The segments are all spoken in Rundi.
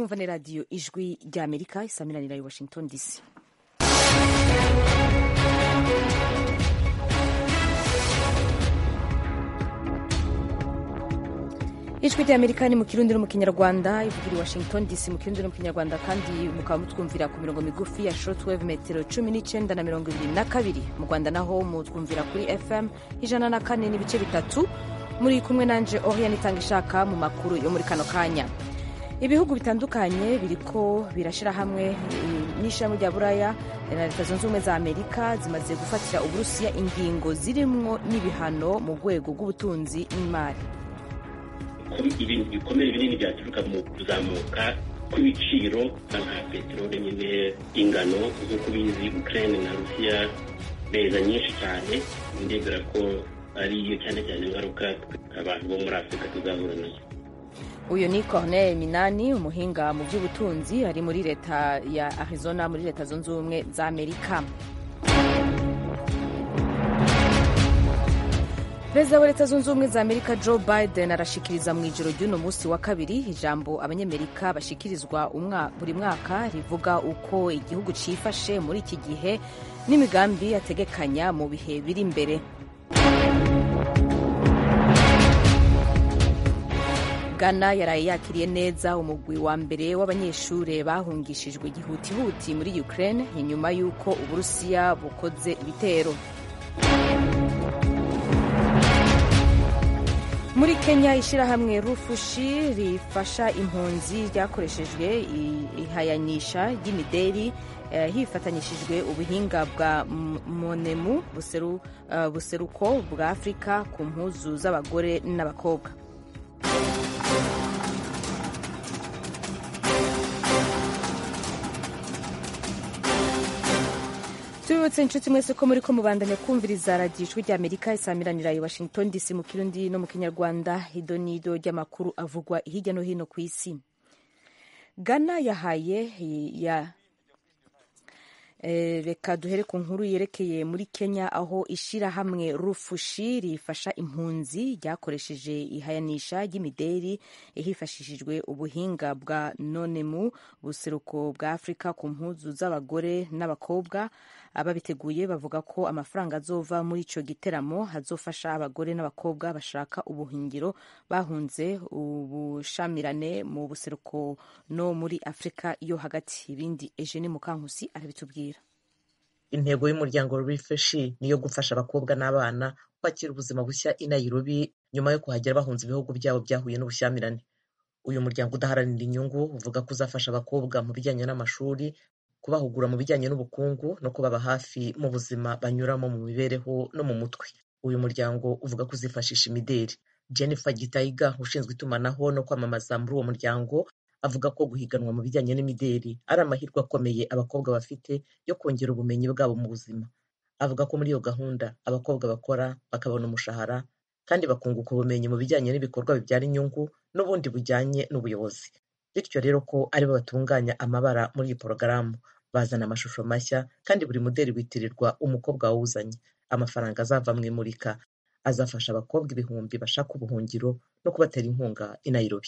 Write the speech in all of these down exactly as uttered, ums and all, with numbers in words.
mwumva ni radiyo ijwi ry'amerika isaminanira i washington dc. ijwi ry'amerika ni mu kirundi no mu kinyarwanda, ivugira i washington dc mu kirundi no mu kinyarwanda, kandi mukaba mutwumvira ku mirongo migufi ya shortwave metero cumi n'icenda na mirongo ibiri na kabiri. Mu rwanda naho mutwumvira kuri fm ijana na kane n'ibice bitatu. Muri kumwe nanje Oriane Itangishaka mu makuru yo muri kano kanya. Ibihugu bitandukanye biriko birashira hamwe n'ishami rya Buraya na Leta Zunze Ubumwe za Amerika zimaze gufatira Uburusiya ingingo zirimwo n'ibihano mu rwego rw'ubutunzi n'imari. Ibintu bikomeye binini byaturuka mu kuzamuka kw'ibiciro nka peteroli nyine, ingano nk'uko bizi Ukraine na Rusiya beza nyinshi cyane, ndebera ko ariyo cyane cyane ingaruka abantu bo muri Afurika tuzahura nazo. Uyu ni Corneille Minani, umuhinga mu by'ubutunzi, ari muri leta ya Arizona muri Leta Zunze Ubumwe za Amerika. Perezida wa Leta Zunze Ubumwe za Amerika Joe Biden arashikiriza mu ijoro ry'uno munsi wa kabiri ijambo abanyamerika bashikirizwa umwa, buri mwaka rivuga uko igihugu cifashe muri iki gihe n'imigambi ategekanya mu bihe biri imbere. Ghana yaraye yakiriye neza umugwi wa mbere w'abanyeshure bahungishijwe gihutihuti muri Ukraine inyuma y'uko Uburusiya bukoze ibitero. Muri Kenya, ishirahamwe Rufushi rifasha impunzi ryakoreshejwe ihayanisha ry'imideri eh, hifatanyishijwe ubuhinga bwa Monemu buseru, uh, buseruko bwa Afrika ku mpuzu z'abagore n'abakobwa. Tubibutse inshuti mwese ko muri ko mubandanya kumviriza radiyo ijwi ry'Amerika isamiranira i Washington D C mu kirundi no mu kinyarwanda, idonido ry'amakuru avugwa hirya no hino ku isi. Ghana yahaye ya E, reka duhere ku nkuru yerekeye muri Kenya, aho ishirahamwe Rufushi rifasha impunzi ryakoresheje ihayanisha ry'imideri hifashishijwe ubuhinga bwa nonemu buseruko bwa Afrika ku mpuzu z'abagore n'abakobwa. Ababiteguye bavuga ko amafaranga azova muri ico giteramo hazofasha abagore n'abakobwa bashaka ubuhungiro bahunze ubushamirane mu buseruko no muri Afrika yo hagati. Ibindi Eugenie Mukankusi arabitubwira. Intego y'umuryango Rufushi niyo gufasha abakobwa n'abana kwakira ubuzima bushya i Nairobi nyuma yo kuhagera bahunze ibihugu byabo byahuye n'ubushyamirane. Uyu muryango udaharanira inyungu uvuga ko uzafasha abakobwa mu bijyanye n'amashuri, kubahugura mu bijyanye n'ubukungu no kubaba hafi mu buzima banyuramo mu mibereho no mu mutwe. Uyu muryango uvuga ko uzifashisha imideri. Jennifer Gitaiga, ushinzwe itumanaho no kwamamaza muri uwo muryango, avuga ko guhiganwa mu bijyanye n'imideri ari amahirwe akomeye abakobwa bafite yo kongera ubumenyi bwabo mu buzima. Avuga ko muri iyo gahunda abakobwa bakora bakabona umushahara kandi bakunguka ubumenyi mu bijyanye n'ibikorwa bibyara inyungu n'ubundi bujyanye n'ubuyobozi. Bityo rero ko aribo batunganya amabara muri iyi porogaramu, bazana amashusho mashya kandi buri muderi witirirwa umukobwa wawuzanye. Amafaranga azava mu imurika azafasha abakobwa ibihumbi bashaka ubuhungiro no kubatera inkunga i Nairobi.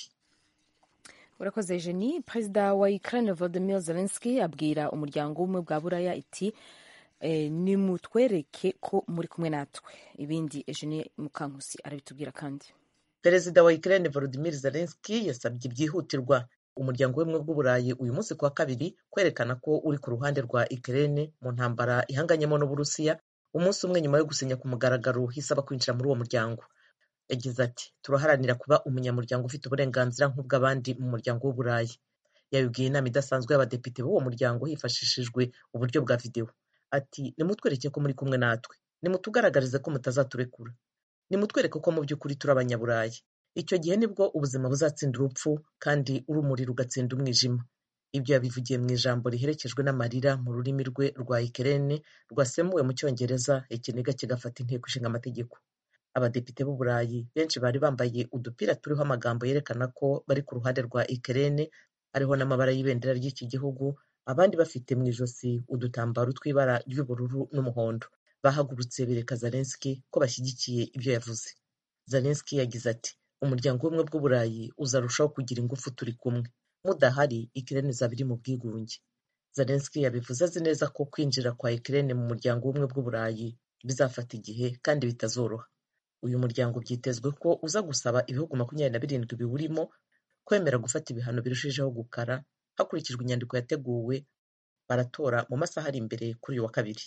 Urakoze Eugenie. Perezida wa Ukraine Volodymyr Zelensky abwira umuryango w'ubumwe bwa Buraya iti e, nimutwereke ko muri kumwe natwe. Ibindi Eugenie Mukankusi arabitubwira kandi. Perezida wa Ukraine Volodymyr Zelensky yasabye byihutirwa umuryango w'ubumwe bw'Uburayi uyu munsi kuwa kabiri kwerekana ko uri ku ruhande rwa Ukraine mu ntambara ihanganyemo n'Uburusiya, umunsi umwe nyuma yo gusinya ku mugaragaro hisaba kwinjira muri uwo muryango. Yagize ati turaharanira kuba umunyamuryango ufite uburenganzira nk'ubw'abandi mu muryango w'Uburayi. Yabibwiye inama idasanzwe y'abadepite b'uwo muryango hifashishijwe uburyo bwa videwo. Ati nimutwereke ko muri kumwe natwe, nimutugaragarize ko mutazaturekura, nimutwereke ko mu by'ukuri turi abanyaburayi. Icyo gihe nibwo ubuzima buzatsinda urupfu kandi urumuri rugatsinda umwijima. Ibyo yabivugiye mu ijambo riherekejwe n'amarira mu rurimi rwe rwa Ukraine rwasemuwe mu Cyongereza, ikiniga kigafata inteko ishinga amategeko. Abadepite b'Uburayi benshi bari bambaye udupira turiho amagambo yerekana ko bari ku ruhande rwa Ukraine, hariho n'amabara y'ibendera ry'iki gihugu, abandi bafite mu ijosi udutambaro tw'ibara ry'ubururu n'umuhondo. Bahagurutse bereka Zelensky ko bashyigikiye ibyo yavuze. Zelensky yagize ati umuryango w'ubumwe bw'Uburayi uzarushaho kugira ingufu turi kumwe. mudahari Ukraine izaba iri mu bwigunge. Zelensky yabivuze azi neza ko kwinjira kwa Ukraine mu muryango w'ubumwe bw'uburayi bizafata igihe kandi bitazoroha. Uyu muryango byitezwe ko uza gusaba ibihugu makumyabiri na birindwi biwurimo kwemera gufata ibihano birushijeho gukara hakurikijwe inyandiko yateguwe. Baratora mu masaha ari imbere kuri uyu wa kabiri.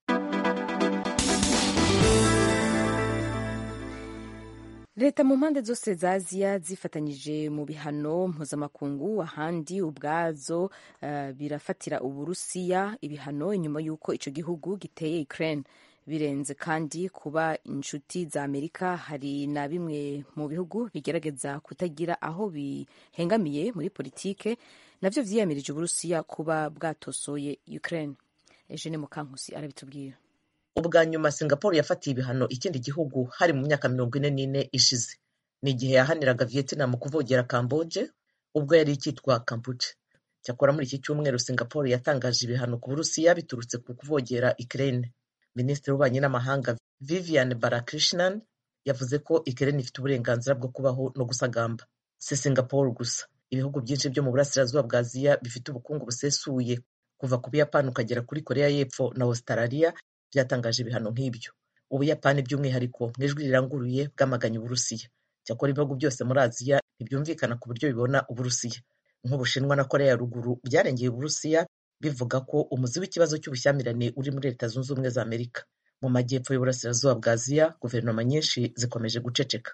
Leta mu mpande zose za Aziya zifatanyije mu bihano mpuzamakungu, ahandi ubwazo uh, birafatira Uburusiya ibihano inyuma y'uko ico gihugu giteye Ukraine. Birenze kandi kuba inshuti za Amerika, hari na bimwe mu bihugu bigerageza kutagira aho bihengamiye muri politike navyo vyiyamirije Uburusiya kuba bwatosoye Ukraine. Eugene Mukankusi arabitubwira. Ubwa nyuma Singapore yafatiye ibihano ikindi gihugu hari mu myaka mirongo ine n'ine ishize. Ni igihe yahaniraga Vietnam kuvogera Camboge ubwo yari ikitwa Kampuche. Cyakora muri iki cyumweru Singapore yatangaje ibihano ku Burusiya biturutse ku kuvogera Ukraine. Minisitiri w'ububanyi n'amahanga Vivian Balakrishnan yavuze ko Ukraine ifite uburenganzira bwo kubaho no gusagamba. Si Singapore gusa, ibihugu byinshi byo mu burasirazuba bwa Aziya bifite ubukungu busesuye kuva ku Buyapani ukagera kuri Korea y'Epfo na Australia byatangaje ibihano nk'ibyo. Ubuyapani by'umwihariko mu ijwi riranguruye bwamaganye Uburusiya. Cyakora ibihugu byose muri Aziya ntibyumvikana ku buryo bibona Uburusiya. Nk'Ubushinwa na Korea ya ruguru byarengeye Uburusiya bivuga ko umuzi w'ikibazo cy'ubushyamirane uri muri Leta Zunze Ubumwe za Amerika. Mu majyepfo y'uburasirazuba bwa Aziya guverinoma nyinshi zikomeje guceceka.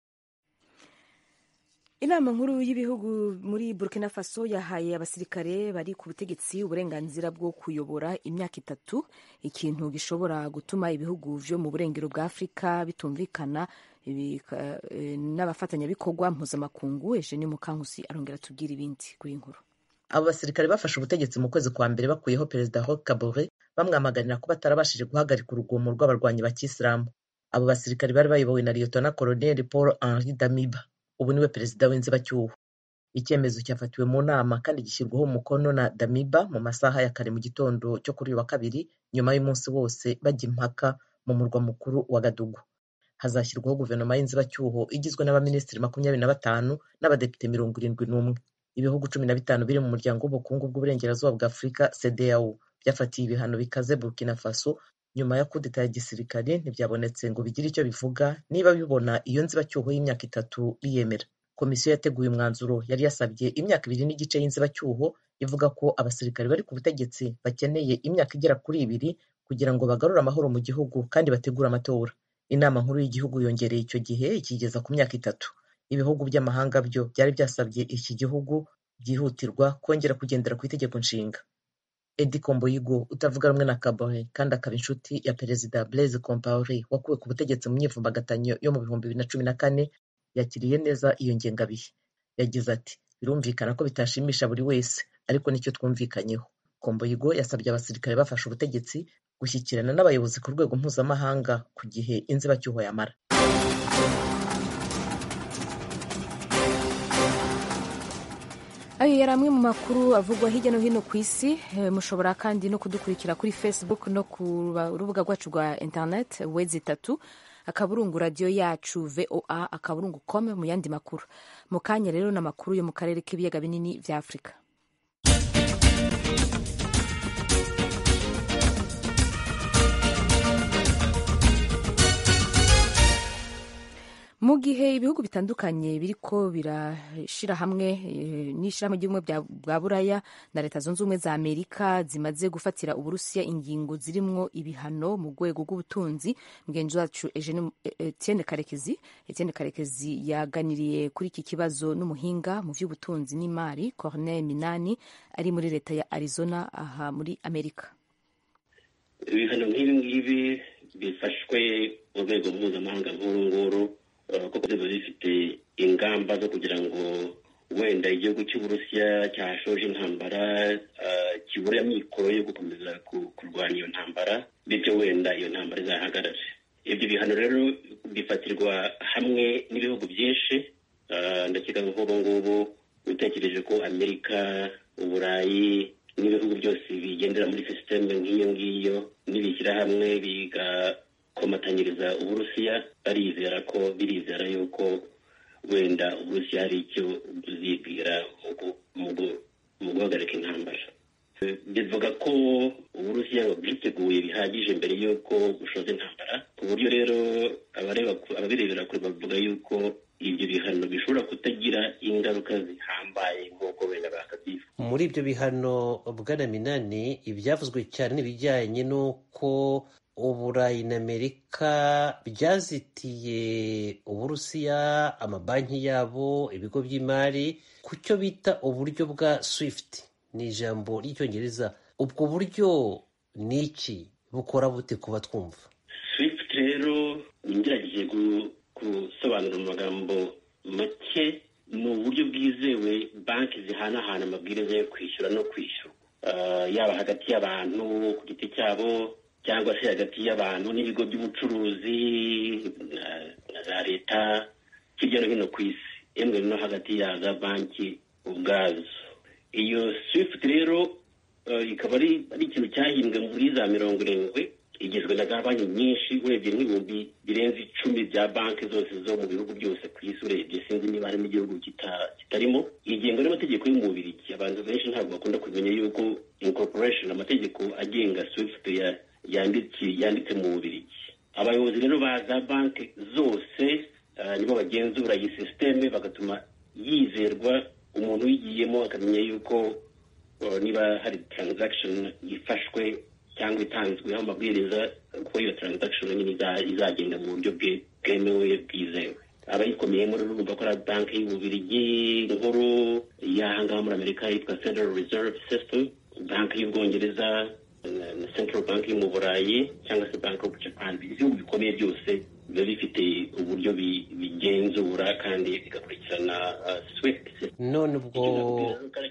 Inama nkuru y'ibihugu muri Burkina Faso yahaye abasirikare bari ku butegetsi uburenganzira bwo kuyobora imyaka itatu, ikintu gishobora gutuma ibihugu vyo mu burengero bwa Afrika bitumvikana n'abafatanyabikorwa mpuzamakungu. Eugene Mukankusi arongera tubwira ibindi kuri inkuru. Abo basirikare bafashe ubutegetsi mu kwezi kwa mbere bakuyeho Perezida Roch Kabore bamwamaganira ko batarabashije guhagarika urugomo rw'abarwanyi ba Kisilamu. Abo basirikare bari bayobowe na Lieutenant Colonel Paul Henri Damiba, ubu niwe perezida w'inzibacyuho. Icyemezo cyafatiwe mu nama kandi gishyirwaho umukono na Damiba mu masaha ya kare mu gitondo cyo kuri uyu wa kabiri, nyuma y'umunsi wose bajya impaka mu murwa mukuru wa Gadugu. Hazashyirwaho guverinoma y'inzibacyuho igizwe n'abaminisitiri makumyabiri na batanu n'abadepite mirongo irindwi n'umwe. Ibihugu cumi na bitanu biri mu muryango w'ubukungu bw'uburengerazuba bwa Afurika C D A O byafatiye ibihano bikaze Burkina Faso nyuma ya kudeta ya gisirikare. Ntibyabonetse ngo bigire icyo bivuga niba bibona iyo nzibacyuho y'imyaka itatu biyemera. Komisiyo yateguye umwanzuro yari yasabye imyaka ibiri n'igice y'inzibacyuho, ivuga ko abasirikare bari ku butegetsi bakeneye imyaka igera kuri ibiri kugira ngo bagarure amahoro mu gihugu kandi bategure amatora. Inama nkuru y'igihugu yongereye icyo gihe ikigeza ku myaka itatu. Ibihugu by'amahanga byo byari byasabye iki gihugu byihutirwa kongera kugendera ku itegeko nshinga. Edi Komboyigo utavuga rumwe na Kabore kandi akaba inshuti ya Perezida Blaise Compaoré wakuwe ku butegetsi mu myivumbagatanyo yo mu bihumbi bibiri na cumi na kane yakiriye neza iyo ngengabihe. Yagize ati birumvikana ko bitashimisha buri wese ariko nicyo twumvikanyeho. Komboyigo yasabye abasirikare bafashe ubutegetsi gushyikirana n'abayobozi ku rwego mpuzamahanga ku gihe inzibacyuho yamara. Ayo yari amwe mu makuru avugwa hirya no hino ku isi. Mushobora kandi no kudukurikira kuri Facebook no ku rubuga rwacu rwa internet wezi itatu akaburungu radio yacu voa akaburungu com mu yandi makuru. Mu kanya rero n'amakuru yo mu karere k'ibiyaga binini vya Afrika. Mu gihe ibihugu bitandukanye biriko birashira hamwe e, n'ishirahamwe ry'ubumwe bwa Buraya na Leta Zunze Ubumwe za Amerika zimaze gufatira Uburusiya ingingo zirimwo ibihano mu rwego rw'ubutunzi, mugenzi wacu Etienne Karekezi Etienne Karekezi yaganiriye kuri iki kibazo n'umuhinga mu vy'ubutunzi n'imari Corneille Minani ari muri Leta ya Arizona aha muri Amerika. Ibihano nk'ibi ngibi bifashwe mu rwego mpuzamahanga nk'uru nguru kuko ziba zifite ingamba zo kugira ngo wenda igihugu cy'Uburusiya cyashoje intambara kibura amikoro yo gukomeza kurwanya iyo ntambara, bityo wenda iyo ntambara izahagarare. Ibyo bihano rero bifatirwa hamwe n'ibihugu byinshi, ndakeka nk'ubu ngubu utekereje ko Amerika, Uburayi n'ibihugu byose bigendera muri sisiteme nk'iyo ngiyo nibishyira hamwe biga komatanyiriza Uburusiya, barizera ko birizera yuko wenda uburusiya hari icyo buzibwira mu guhagarika intambara. bivuga ko uburusiya bwiteguye bihagije mbere y'uko bushoza intambara, ku buryo rero ababirebera kure bavuga yuko ibyo bihano bishobora kutagira ingaruka zihambaye nk'uko wenda bakabyifuza. Muri ibyo bihano bwana Minani, ibyavuzwe cyane n'ibijyanye n'uko Uburayi na Amerika byazitiye Uburusiya amabanki yabo, ibigo by'imari, ku cyo bita uburyo bwa SWIFT. Ni ijambo ry'icyongereza. Ubwo buryo ni iki? Bukora bute kuba twumva? SWIFT rero ngerageje gusobanura mu magambo make, ni uburyo bwizewe banki zihanahana amabwiriza yo kwishyura no kwishyura, uh, yaba hagati y'abantu ku giti cyabo cyangwa se hagati y'abantu n'ibigo by'ubucuruzi na za leta hirya no hino ku isi, yemwe no hagati ya za banki ubwazo. Iyo SWIFT rero uh, ikaba ari ikintu cyahimbwe muri za mirongo irindwi, igizwe na za banki nyinshi, urebye nk'ibihumbi birenze icumi bya banki zose zo mu bihugu byose ku isi, urebye sinzi niba harimo igihugu kitarimo. Igengwa n'amategeko y'umubirigi. Abantu benshi ntabwo bakunda kumenya yuko incorporation, amategeko agenga SWIFT ya yanditse yanditse mu Bubiligi. Abayobozi rero ba za banki zose uh, nibo bagenzura iyi systeme, bagatuma yizerwa, umuntu uyigiyemo akamenya yuko uh, niba hari transaction ifashwe cyangwa itanzweho amabwiriza ko iyo transaction nyine izagenda mu buryo bwemewe bwizewe. Abayikomeyemo rero urumva ko ari banki y'Ububiligi nkuru, iyahangaha muri Amerika yitwa Federal Reserve System, banki y'Ubwongereza na Central Bank yo mu Burayi cyangwa se Bank of Japan. Ibihugu bikomeye byose biba bifite uburyo bigenzura kandi bigakurikirana uh, SWIFT. None ubwo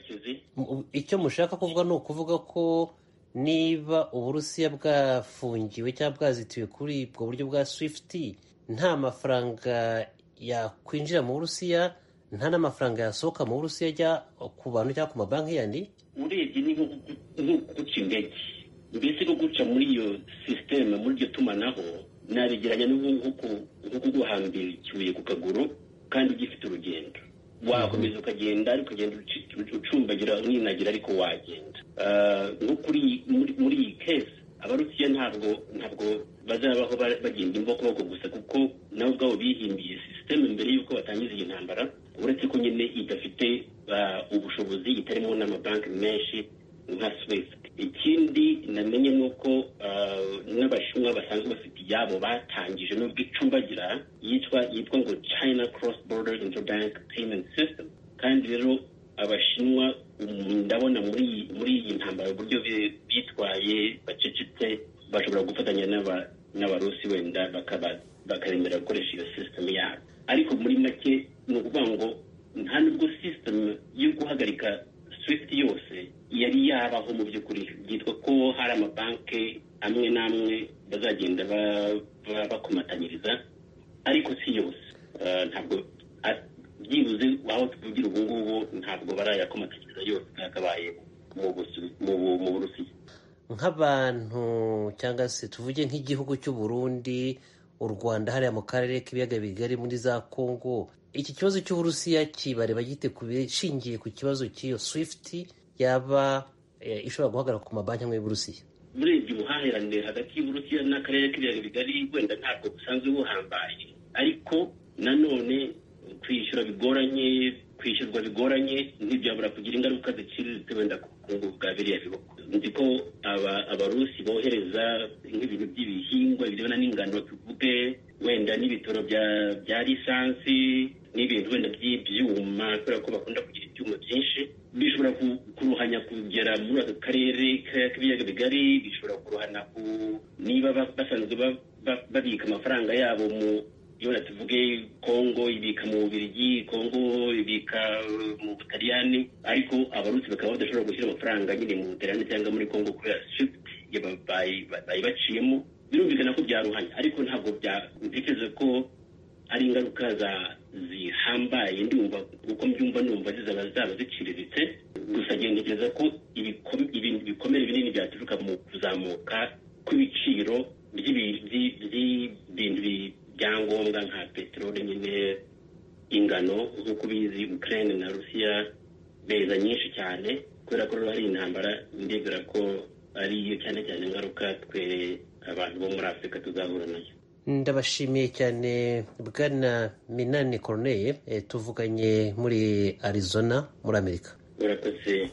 icyo mushaka kuvuga ni ukuvuga ko niba Uburusiya bwafungiwe cyangwa bwazitiwe kuri ubwo buryo bwa SWIFT, nta mafaranga yakwinjira mu Burusiya, nta n'amafaranga yasohoka mu Burusiya ajya ku bantu cyangwa ku mabanki yandi? Urebye ni nko guca indege, mbese ko guca muri iyo systeme, muri iryo tumanaho, nabigeranya n'uko guhambira ikibuye ku kaguru kandi gifite urugendo. Wakomeza ukagenda ariko ugenda ucumbagira uninagira ariko wagenda. Nko kuri muri iyi case Abarusiya ntabwo ntabwo bazabaho bagenda imbokoboko gusa, kuko nabo ubwabo bihimbiye systeme mbere y'uko batangiza iyi ntambara, uretse ko nyine idafite ubushobozi, itarimo n'amabanki menshi nka SWIFT. Ikindi namenye ni uko n'Abashinwa basanzwe bafite iyabo batangije n'ubwo icumbagira, yitwa yitwa ngo China Cross Border Interbank Payment System. Kandi rero Abashinwa ndabona muri muri iyi ntambara uburyo bitwaye bacecetse, bashobora gufatanya n'Abarusi wenda bakaba bakaremera gukoresha iyo system yabo. Ariko muri make ni ukuvuga ngo nta nubwo system yo guhagarika SWIFT yose yari yabaho mu by'ukuri. Byitwa ko hari amabanki amwe n'amwe bazagenda bakomatanyiriza, ariko si yose. Ntabwo byibuze aho tuvugira ubu ngubu ntabwo barayakomatanyiriza yose yakabaye mu Burusiya. Nk'abantu cyangwa se tuvuge nk'igihugu cy'u Burundi, u Rwanda, hariya mu karere k'ibiyaga bigari muri za Kongo, iki kibazo cy'Uburusiya kibareba gite ku bishingiye ku kibazo cy'iyo SWIFT yaba e, ishobora guhagarara ku mabanki amwe y'Uburusiya? Urebye ubuhahirane hagati y'Uburusiya n'akarere k'ibiyaga bigari wenda ntabwo busanzwe buhambaye, ariko nanone kwishyura bigoranye, kwishyurwa bigoranye, ntibyabura kugira ingaruka ziciriritse wenda ku bukungu bwa biriya bihugu. Nzi ko Abarusi bohereza nk'ibintu by'ibihingwa birebana n'ingano, tuvuge wenda n'ibitoro bya lisansi n'ibintu wenda by'ibyuma, kubera ko bakunda kugira ibyuma byinshi, bishobora kuruhanya kugera muri aka karere k'ibiyaga bigari, bishobora kuruhana niba basanzwe babika amafaranga yabo mu yona tuvuge Kongo ibika mu Bubiligi, Kongo ibika mu Butaliyani, ariko Abarusi bakaba badashobora gushyira amafaranga nyine mu Butaliyani cyangwa muri Kongo kubera SWIFT bayibaciyemo. Birumvikana ko byaruhanya, ariko ntabwo byandikeze ko ari ingaruka zihambaye. Ndumva uko mbyumva numva zizaba zaba ziciriritse, gusa ngendekeza ko ibintu bikomere binini byaturuka mu kuzamuka kw'ibiciro by'ibintu byangombwa nka peteroli nyine, ingano ingano nk'uko ubizi Ukraine na Rusiya beza nyinshi cyane kubera ko hari intambara ndibwira ko ariyo cyane cyane ingaruka twe abantu bo muri Afurika tuzahura nayo. Ndabashimiye cyane Bwana Minani Corneille, e, tuvuganye muri Arizona muri Amerika. Murakoze.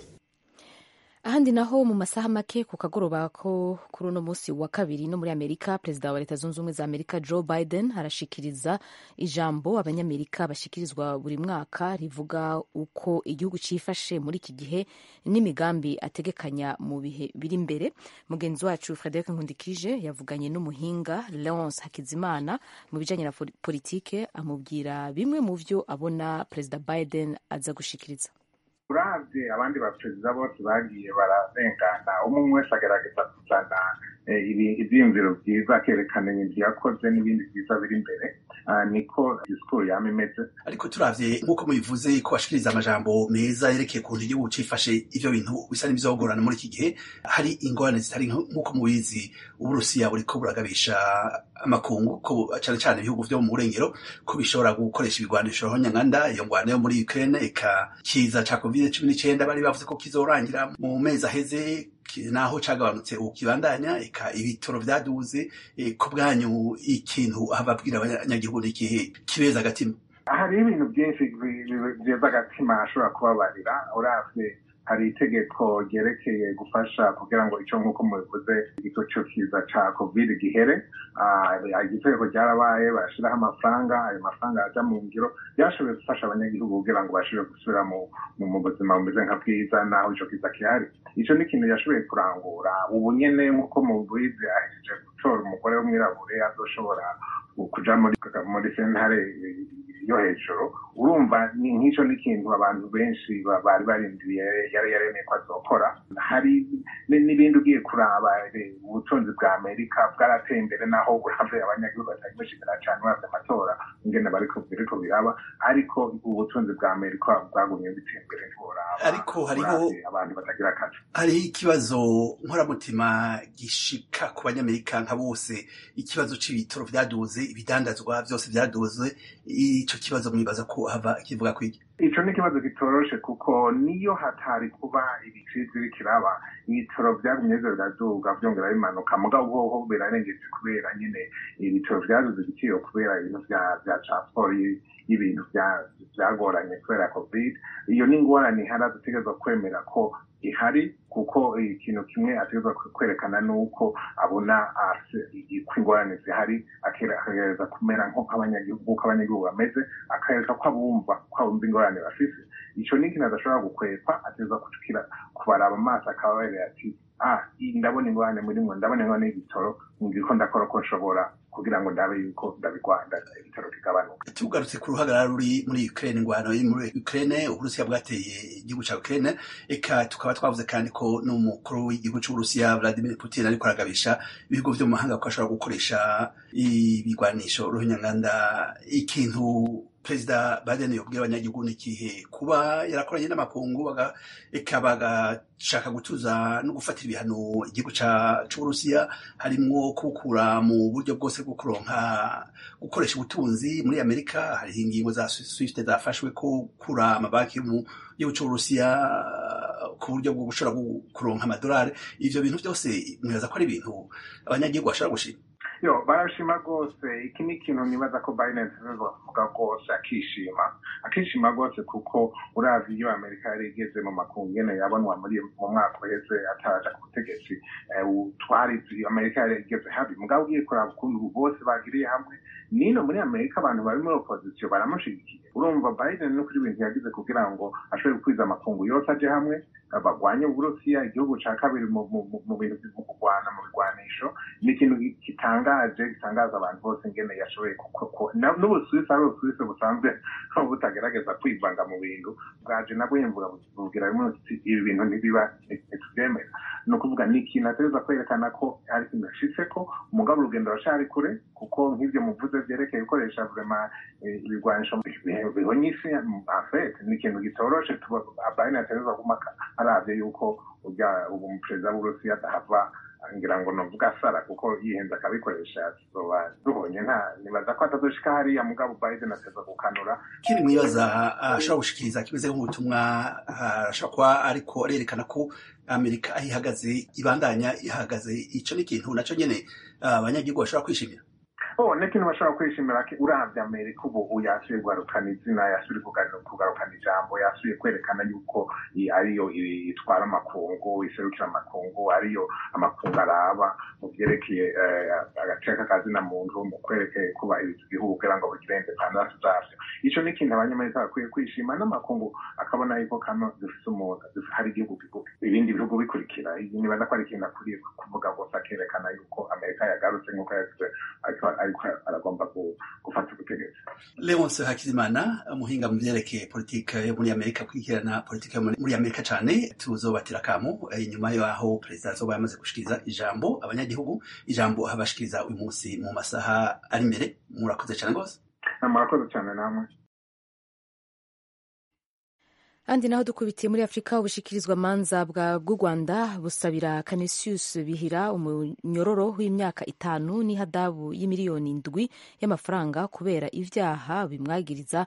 Ahandi naho mu masaha make ku kagoroba ko kuri uno munsi wa kabiri no muri Amerika, perezida wa Leta Zunze Ubumwe za Amerika Joe Biden arashikiriza ijambo abanyamerika bashikirizwa buri mwaka rivuga uko igihugu cifashe muri iki gihe n'imigambi ategekanya mu bihe biri imbere. Mugenzi wacu Frederic Nkundikije yavuganye n'umuhinga Leonce Hakizimana mu bijanye na politike, amubwira bimwe mu vyo abona perezida Biden aza gushikiriza. uravye abandi baperezida bose bagiye bararengana umwe wese agerageza kuzana ivyiyumviro vyiza akerekana ibintu yakoze n'ibindi vyiza biri imbere, niko disikuru yama imeze. Ariko turavye nk'uko mubivuze ko bashikiriza amajambo meza yerekeye ukuntu igihugu cifashe, ivyo bintu bisa n'ivyogorana muri iki gihe. Hari ingorane zitari nk'uko mubizi, Uburusiya buriko buragabisha amakungu ko cane cane ibihugu vyo mu burengero ko bishobora gukoresha ibigwanisho nyanganda. Iyo ngwano yo muri Ukraine eka kiza ca covid cumi n'icenda bari bavuze ko kizorangira mu mezi aheze, naho cagabanutse ukibandanya, eka ibitoro vyaduze. E, ku bwanyu ikintu ababwira abanyagihugu n'ikihe kibeza agatima? Hari ibintu byinshi vyeza agatima ashobora kubabarira. Uravye hari itegeko ryerekeye gufasha kugira ngo ico nk'uko mubivuze ico kiza ca covid gihere. Itegeko ryarabaye, barashiraho amafaranga, ayo mafaranga aja mu ngiro, byashoboye gufasha abanyagihugu kugira ngo bashobore gusubira mu buzima bumeze nka bwiza naho ico kiza kihari. Ico ni ikintu yashoboye kurangura. Ubu nyene nk'uko mubizi ahejeje gutora umugore w'umwirabure azoshobora kuja muri muri sentare yo hejuru. Urumva nk'ico ni ikintu abantu benshi bari barindiriye yari yaremeye ko azokora. Hari n'ibindi ugiye kuraba, ubutunzi bwa Amerika bwarateye imbere naho uravye abanyagihugu batari bashikira cane bavye amatora ingene bariko biriko biraba, ariko ubutunzi bwa Amerika bwagumye biteye imbere ntiworaba. Ariko hariho abantu batagira akazi. Hari ikibazo nkoramutima gishika ku banyamerika nka bose, ikibazo c'ibitoro vyaduze, ibidandazwa vyose vyaduze. Ico kibazo mwibaza ko hava kivuga kwiki? Ico ni ikibazo kitoroshe kuko niyo hatari kuba ibiciro bikiraba, ibitoro vyagumye biraduga vyongera bimanuka, mugabo hoho birarengeje kubera nyene ibitoro vyaduze igiciro kubera ibintu vya vya transport y'ibintu vyagoranye kubera covid. Iyo ni ingorane ihari dutegerezwa kwemera ko ihari, kuko ikintu kimwe ategerezwa kwerekana nuko abona ko ingorane zihari, akagereza kumera nk'abanyagihugu abanyagihugu bameze, akareka ko abumva ko abumva ingorane bafise. Ico ni ikintu adashobora gukwepa, ategerezwa kucukira kubaraba amaso akababerera ati ah ndabona ingorane murimwo, ndabona ingorane y'ibitoro, ngiriko ndakora ko nshobora kugira ngo ndabe yuko ndabigwanda ibitaro kigabanuka. Tugarutse ku ruhagarara ruri muri Ukraine, ingwano iri muri Ukraine, Uburusiya bwateye igihugu ca Ukraine, eka tukaba twavuze kandi ko n'umukuru w'igihugu c'Uburusiya Vladimir Putin ariko aragabisha ibihugu vyo mu mahanga ko ashobora gukoresha ibigwanisho ruhinyanganda. Ikintu Perezida Biden yobwira abanyagihugu n'ikihe? Kuba yarakoranye n'amakungu eka bagashaka gutuza no gufatira ibihano igihugu c'Uburusiya, harimwo kubukura mu buryo bwose bwo kuronka gukoresha ubutunzi muri Amerika. Hari ingingo za Swift zafashwe ko kura amabanki mu gihugu c'Uburusiya ku buryo bwo gushobora kuronka amadolari. Ivyo bintu byose mwibaza ko ari ibintu abanyagihugu bashobora gushima? Yo barashima rwose. Iki ni ikintu nibaza ko Biden avuga rwose akishima akishima rwose, kuko uravye iyo Amerika yari igeze mu makungu nyene yabonwa muri mu mwaka uheze ataraja ku butegetsi, twari Amerika yari igeze habi, mugabo ugiye kuraba ukuntu bose bagiriye hamwe. Nino muri Amerika abantu bari muri opposition baramushigikiye. Urumva Biden no kuri ibintu yagize kugira ngo ashobore gukwiza amakungu yose aje hamwe bagwanye Uburusiya, igihugu ca kabiri mu bintu vyo kurwana mu bigwanisho. Ni ikintu gitangaje gitangaza abantu bose ingene yashoboye n'Ubusuwisi ari Ubusuwisi busanzwe butagerageza kwivanga mu bintu bwaje nabwo yemvuga bugira bimwe ibi bintu ntibiba ntituvyemera. Ni ukuvuga ni ikintu ategerezwa kwerekana ko ari ikintu yashitseko, umugabo urugendo ruracari kure, kuko nk'ivyo muvuze vyerekeye gukoresha vrema ibigwanisho bihonye isi afete ni ikintu gitoroshe. Biden ategerezwa guma aravye yuko ubu umuperezida w'Uburusiya adahava ngira ngo novuga sara kuko yihenza akabikoresha tuzoba duhonye nta nibaza ko atazoshika hariya mugabo Biden ateza gukanura kiri mwibaza ashobora gushikiriza kimeze nk'ubutumwa ashobora kuba ariko arerekana ko Amerika ihagaze ibandanya ihagaze ico ni kintu naco nyene abanyagihugu bashobora kwishimira. Oh, n'ikintu bashobora kwishimira uravye Amerika ubu yasubiye kugarukana izina, yasubiye kugarukana ijambo, yasubiye kwerekana yuko ariyo itwara amakungu, iserukira amakungu, ariyo amakungu araba mu vyerekeye agaceka kazina muntu mu kwerekeye kuba igihugu kugira ngo bigire independence zavyo. Ico ni ikintu abanyamerika bakwiye kwishima, n'amakungu akabona yuko kano dufise umuntu hari igihugu ibindi bihugu bikurikira. Nibaza ko ari ikintu akwiye kuvuga gusa akerekana yuko Amerika yagarutse nk'uko yavuze ariko aragomba gufata ubutegetsi. Leonce Hakizimana, umuhinga mu vyerekeye politike yo muri Amerika, kwikirana politike yo muri Amerika cane, tuzobatira kamo inyuma yaho perezida azoba yamaze gushikiriza ijambo abanyagihugu, ijambo habashikiriza uyu munsi mu masaha ari imbere. Murakoze cane gose. Murakoze cane namwe. Andi naho dukubitiye muri Afrika, ubushikirizwa manza bwa bw'u Rwanda busabira Canisius Bihira umunyororo w'imyaka itanu n'ihadabu y'imiliyoni indwi y'amafaranga kubera ivyaha bimwagiriza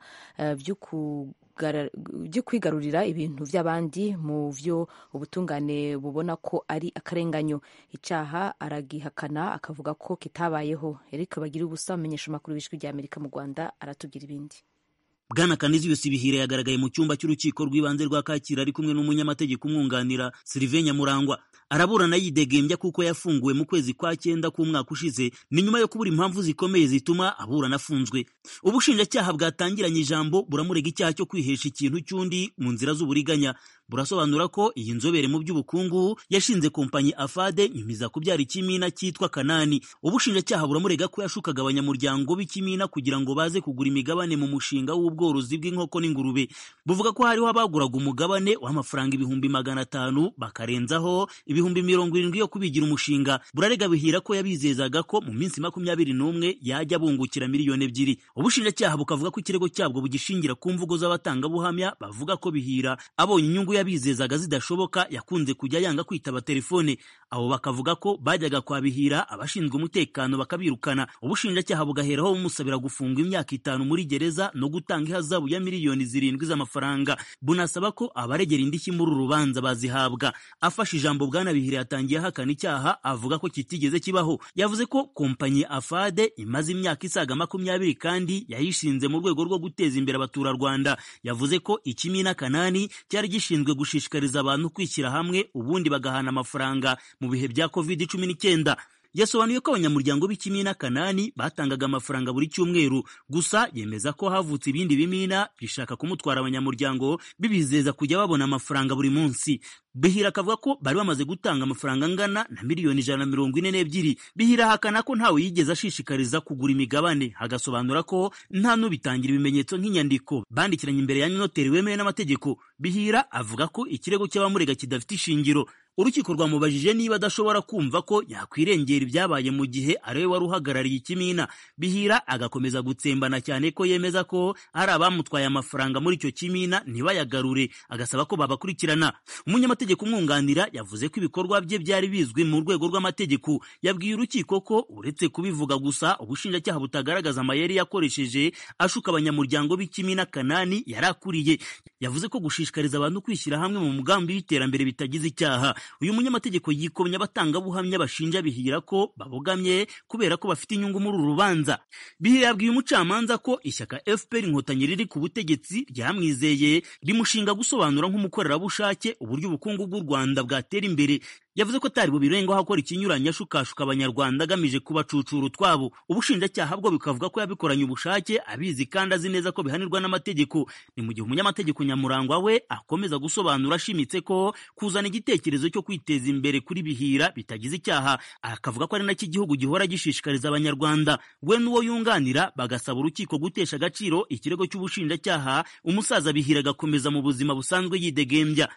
vyo kwigarurira ibintu vy'abandi mu vyo ubutungane bubona ko ari akarenganyo. Icaha aragihakana akavuga ko kitabayeho. Eric Bagira ubusa amenyesha makuru bishwe rya Amerika mu Rwanda aratugira ibindi. Bwana Canisius Bihira yagaragaye mu cyumba cy'urukiko rw'ibanze rwa Kacyiru ari kumwe n'umunyamategeko umwunganira Sylvain Nyamurangwa. Araburana yidegembya kuko yafunguwe mu kwezi kwa cyenda k'umwaka ushize, ni nyuma yo kubura impamvu zikomeye zituma aburana afunzwe. Ubushinjacyaha bwatangiranye ijambo buramurega icyaha cyo kwihesha ikintu cy'undi mu nzira z'uburiganya. Burasobanura ko iyi nzobere mu by'ubukungu yashinze kompanyi Afade nyumiza kubyara ikimina cyitwa Kanani. Ubushinjacyaha buramurega ko yashukaga abanyamuryango b'ikimina kugira ngo baze kugura imigabane mu mushinga w'ubworozi bw'inkoko n'ingurube. Buvuga ko hariho abaguraga umugabane w'amafaranga ibihumbi magana atanu bakarenzaho ibihumbi mirongo irindwi yo kubigira umushinga. Burarega Bihira ko yabizezaga ko mu minsi makumyabiri n'umwe yajya bungukira miliyoni ebyiri. Ubushinjacyaha bukavuga ko ikirego cyabwo bugishingira ku mvugo z'abatangabuhamya bavuga ko Bihira abonye inyungu yabizezaga zidashoboka yakunze kujya yanga kwitaba telefone. Abo bakavuga ko bajyaga kwa Bihira abashinzwe umutekano bakabirukana. Ubushinjacyaha bugaheraho bumusabira gufungwa imyaka itanu muri gereza no gutanga ihazabu ya miliyoni zirindwi z'amafaranga. Bunasaba ko abaregera indishyi muri urubanza bazihabwa. Afashe ijambo Bwana Bihira yatangiye ahakana icyaha, avuga ko kitigeze kibaho. Yavuze ko kompanyi Afade imaze imyaka isaga makumyabiri kandi yayishinze mu rwego rwo guteza imbere abaturarwanda. Yavuze ko ikimina Kanani cyari gishinzwe gushishikariza abantu kwishyira hamwe ubundi bagahana amafaranga mu bihe bya covid cumi n'icyenda. Yasobanuye ko abanyamuryango b'ikimina Kanani batangaga amafaranga buri cyumweru, gusa yemeza ko havutse ibindi bimina bishaka kumutwara abanyamuryango bibizeza kujya babona amafaranga buri munsi. Bihira akavuga ko bari bamaze gutanga amafaranga angana na miliyoni ijana na mirongo ine n'ebyiri. Bihira hakana ko ntawe yigeze ashishikariza kugura imigabane, hagasobanura ko nta n'ubitangira ibimenyetso nk'inyandiko bandikiranye imbere ya noteri wemewe n'amategeko. Bihira avuga ko ikirego cy'abamurega kidafite ishingiro. Urukiko rwamubajije niba adashobora kumva ko yakwirengera ibyabaye mu gihe ariwe wari uhagarariye ikimina. Bihira agakomeza gutsembana cyane ko yemeza ko hari abamutwaye amafaranga muri icyo kimina ntibayagarure, agasaba ko babakurikirana. Umunyamategeko umwunganira yavuze ko ibikorwa bye byari bizwi mu rwego rw'amategeko. Yabwiye urukiko ko uretse kubivuga gusa ubushinjacyaha butagaragaza amayeri yakoresheje ashuka abanyamuryango b'ikimina Kanani yarakuriye. Yavuze ko gushishikariza abantu kwishyira hamwe mu mugambi w'iterambere bitagize icyaha. Uyu munyamategeko yikomye abatangabuhamya bashinja Bihira ko babogamye kubera ko bafite inyungu muri uru rubanza. Bihira yabwiye umucamanza ko ishyaka F P R Inkotanyi riri ku butegetsi ryamwizeye rimushinga gusobanura nk'umukorerabushake uburyo ubukungu bw'u Rwanda bwatera imbere. Yavuze ko atari bubirengaho akora ikinyuranye ashukashuka abanyarwanda agamije kubacucura utwabo. Ubushinjacyaha bwo bikavuga ko yabikoranye ubushake abizi kandi azi neza ko bihanirwa n'amategeko. Ni mu gihe umunyamategeko Nyamurangwa we akomeza gusobanura ashimitse ko kuzana igitekerezo cyo kwiteza imbere kuri Bihira bitagize icyaha, akavuga ko ari nacyo igihugu gihora gishishikariza abanyarwanda. We n'uwo yunganira bagasaba urukiko gutesha agaciro ikirego cy'ubushinjacyaha, umusaza Bihira agakomeza mu buzima busanzwe yidegembya.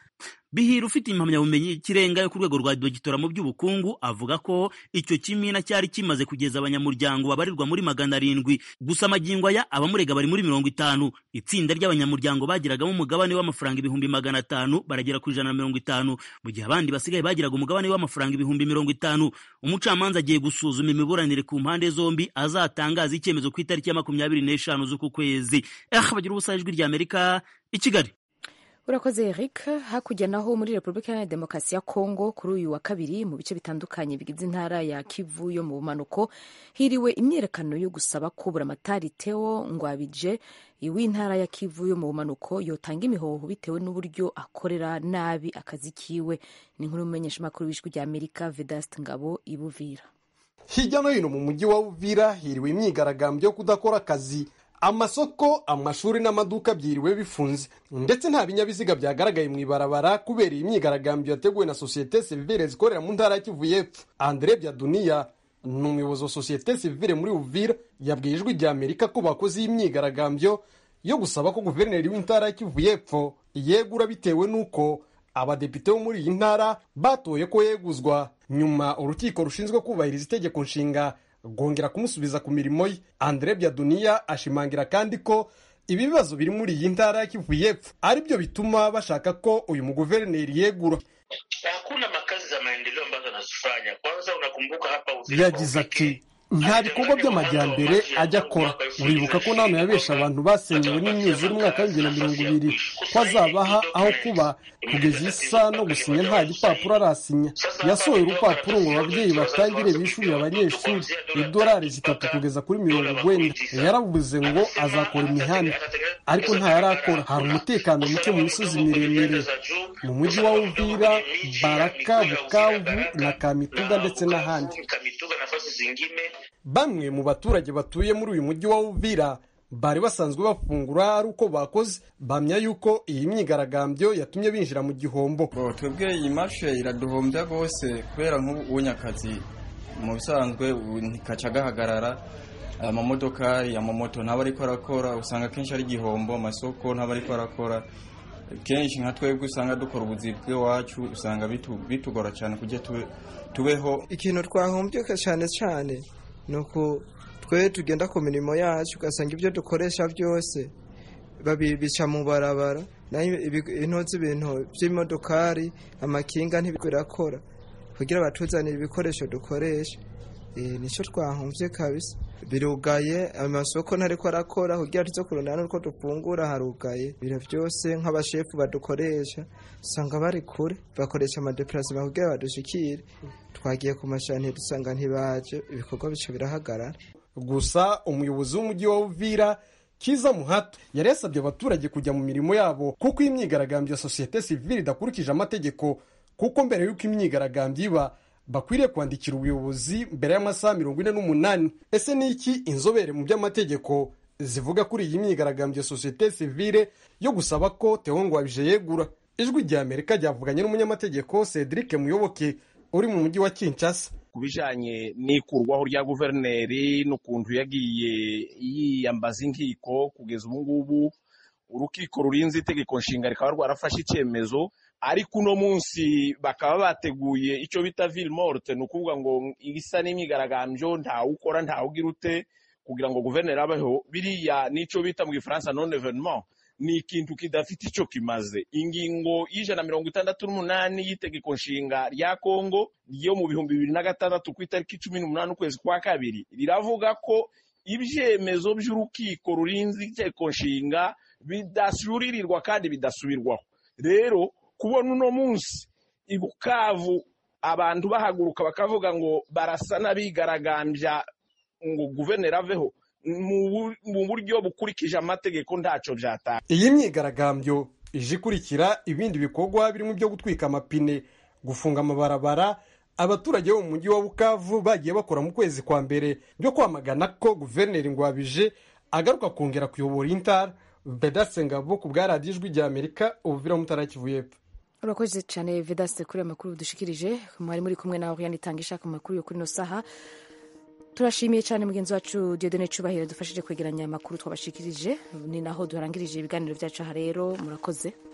Bihira ufite impamyabumenyi y'ikirenga yo ku rwego rwa dogitora mu by'ubukungu avuga ko icyo kimina cyari kimaze kugeza abanyamuryango babarirwa muri magana arindwi, gusa amagingo aya abamurega bari muri mirongo itanu. Itsinda ry'abanyamuryango bagiragamo umugabane w'amafaranga ibihumbi magana atanu baragera ku ijana na mirongo itanu, mu gihe abandi basigaye bagiraga umugabane w'amafaranga ibihumbi mirongo itanu. Umucamanza agiye gusuzuma imiburanire ku mpande zombi, azatangaza icyemezo ku itariki ya makumyabiri n'eshanu z'uku kwezi. Eh, bagira ubusa ijwi rya Amerika i Kigali. Urakoze Eric. Hakujya naho muri Repubulika ya Demokarasi ya Kongo kuri uyu wa kabiri mu bice bitandukanye bigize intara ya Kivu yo mu bumanuko hiriwe imyerekano yo gusaba ko Buramatari Theo Ngwabije w'intara ya Kivu yo mu bumanuko yotanga imihoho bitewe n'uburyo akorera nabi akazi kiwe. Ni inkuru y'umumenyesha makuru w'ijwi rya Amerika Vedaste Ngabo i Buvira. Hirya no hino mu mujyi wa Buvira hiriwe imyigaragambyo yo kudakora akazi. Amasoko, amashuri n'amaduka byiriwe bifunze, ndetse nta binyabiziga byagaragaye mu ibarabara kubera iyi myigaragambyo yateguwe na Societe Civile zikorera mu ntara ya Kivu y'Epfo. Andre Byaduniya ni umuyobozi wa Societe Civile muri Uvira, yabwiye ijwi rya Amerika ko bakoze iyi myigaragambyo yo gusaba ko guverineri w'intara ya Kivu y'Epfo yegura bitewe n'uko abadepite bo muri iyi ntara batoye ko yeguzwa, nyuma urukiko rushinzwe kubahiriza itegeko nshinga gongera kumusubiza ku mirimo ye. Andre Byaduniya ashimangira kandi ko ibi bibazo biri muri iyi ntara ya Kivu y'Epfo ari byo bituma bashaka ko uyu muguverineri yegura. Hakuna makazi za maendeleo ambazo anazifanya. Kwanza unakumbuka hapa Uvira. Yagize ati nta bikorwa by'amajyambere ajya akora. Uribuka ko nama yabesha abantu basenyewe n'imyuzure umwaka w'ibihumbi na mirongo ibiri ko azabaha aho kuba, kugeza isa no gusinya nta gipapuro arasinya. Yasohoye urupapuro ngo ababyeyi batangire bishurire abanyeshuri idolari zitatu kugeza kuri mirongo urwenda. Yaravuze ngo azakora imihanda ariko nta yarakora. Hari umutekano muke mu misozi miremire mu mujyi wa Uvira, Baraka, Bukavu na Kamituga ndetse n'ahandi. Bamwe mu baturage batuye muri uyu mujyi wa Uvira bari basanzwe bafungura ari uko bakoze, bamya yuko iyi myigaragambyo yatumye binjira mu gihombo. Twebwe iyi marshe iraduhombya rwose kubera nk'ubu unyakazi mu bisanzwe ntikaca gahagarara, amamodoka amamoto ntaba ariko arakora, usanga kenshi ari igihombo, amasoko ntaba ariko arakora. Kenshi nka twebwe usanga dukora ubuzi bw'iwacu usanga bitugora cyane kujya tubeho. Ikintu twahombye cyane cyane nuko twe tugenda ku mirimo yacu ugasanga ibyo dukoresha byose babibica mu barabara, intozi ibintu by'imodokari amakinga ntibirakora kugira batuzanire ibikoresho dukoresha. Nicyo twahombye kabisa. Birugaye, amasoko ntariko arakora kugira tuzo kurondana uko dupfungura harugaye. Biro byose nk'abashefu badukoresha usanga bari kure, bakoresha amadeplacement kugira badushikire. Twagiye ku mashani dusanga ntibaje, ibikorwa bice birahagarara. Gusa umuyobozi w'umujyi wa Uvira Kiza Muhato yari yasabye abaturage kujya mu mirimo yabo kuko imyigaragambyo ya Societe Civile idakurikije amategeko, kuko mbere y'uko imyigaragambyo iba bakwiriye kwandikira ubuyobozi mbere y'amasaha mirongo ine n'umunani. Ese ni iki inzobere mu by'amategeko zivuga kuri iyi myigaragambyo ya Societe Civile yo gusaba ko Theo Ngwabije yegura? Ijwi rya Amerika ryavuganye n'umunyamategeko Cedric Muyoboke uri mu mujyi wa Kinshasa kubijanye n'ikurwaho rya guverineri n'ukuntu yagiye yiyambaza inkiko. Kugeza ubu ngubu urukiko rurinze itegeko nshinga rikaba rwarafashe icyemezo, ariko uno munsi bakaba bateguye icyo bita ville morte, ni ukuvuga ngo isa n'imyigaragambyo ntawe ukora ntawe ugira ute kugira ngo guverineri abeho. Biriya n'icyo bita mu Gifaransa non événement, ni ikintu kidafite icyo kimaze. Ingingo y'ijana mirongo itandatu n'umunani y'itegeko nshinga rya Kongo ryo mu bihumbi bibiri na gatandatu ku itariki cumi n'umunani ukwezi kwa kabiri riravuga ko ibyemezo by'urukiko rurinze itegeko nshinga bidasubiririrwa kandi bidasubirwaho. Rero kubona uno munsi i Bukavu abantu bahaguruka bakavuga ngo barasa n'abigaragambya ngo guverineri aveho mu buryo bukurikije amategeko ntacyo byatanga. Iyi myigaragambyo ije ikurikira ibindi bikorwa birimo byo gutwika amapine, gufunga amabarabara. Abaturage bo mu mujyi wa Bukavu bagiye bakora mu kwezi kwa mbere byo kwamagana ko guverineri Ngwabije agaruka kongera kuyobora intara. Vedaste Ngabo ku bwa radiyo Ijwi rya Amerika, Uvira mu ntara ya Kivu y'Epfo. Urakoze cyane Vedaste kuri amakuru dushikirije. Mwari muri kumwe nawe yanitanga ishaka amakuru yo kuri no saha. Turashimiye cyane mugenzi wacu Dieudonné Cyubahiro dufashije kwegeranya amakuru twabashikirije. Ni naho durangirije ibiganiro byacu aha rero. Murakoze.